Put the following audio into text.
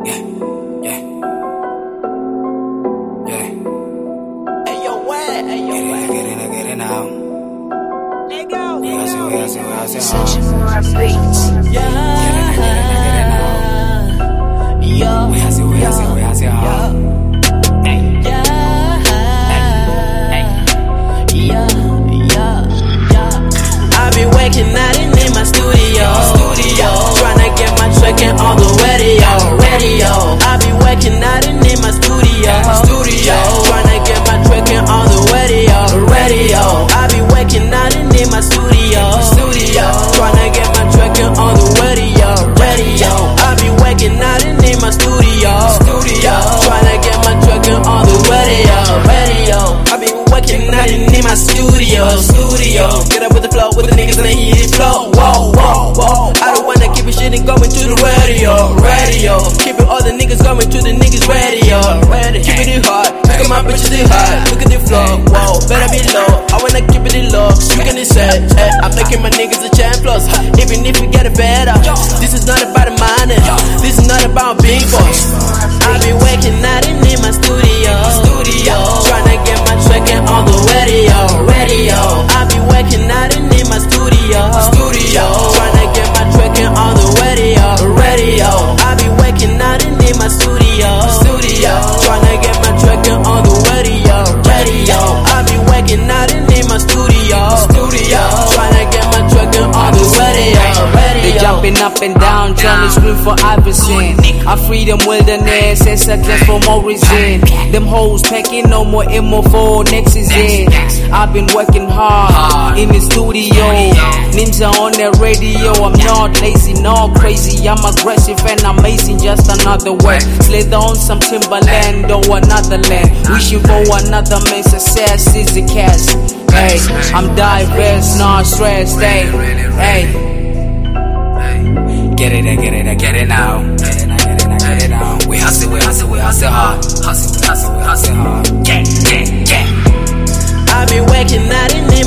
Yeah, yeah, yeah. Hey yo, what? Hey yo, what? Get it now. Let go. We hustle, Such more beats. Yeah. Get it now. Yeah. We hustle, Yeah. I've been working out in my studio. Tryna get my tracking on the radio. I've been working out in my studio. Tryna get my tracking on the radio. I've been working out in my studio. Tryna get my tracking on the radio. I've been working out in my studio. Tryna get my tracking on the radio. I've been working out in my studio. Get up with the flow, with the niggas and they hear it flow. Whoa. I don't wanna keep it shit and going to the radio. Keep it all the niggas going to the niggas radio. Keep it hard, look at my bitches it hard. Look at the flow, whoa, better be low. I wanna keep it low, you can say, I'm making my niggas a champions. Even if we get it better, this is not about the money. This is not about big boss. I've been working out in my studio. Tryna get my tracking on the radio. I've been working out in my studio. Tryna get my tracking on the radio. I've been working out in my studio. Tryna get my tracking on the radio. I've been working out in my studio. Tryna get my tracking on the radio. They jumping up and down, trying to scream for Iverson. I free them wilderness, it's a class for Morrison. Them hoes packing no more ammo for next is it. I've been working hard in the studio. Ninja on the radio, I'm not lazy, not crazy. I'm aggressive and amazing, just another way. Slither on some Timberland or another land. Wishing for another man, success is the cash. Hey, I'm diverse, not stressed, hey. Get it now. We hustle hard. Hustle hard. Yeah. I've been working out in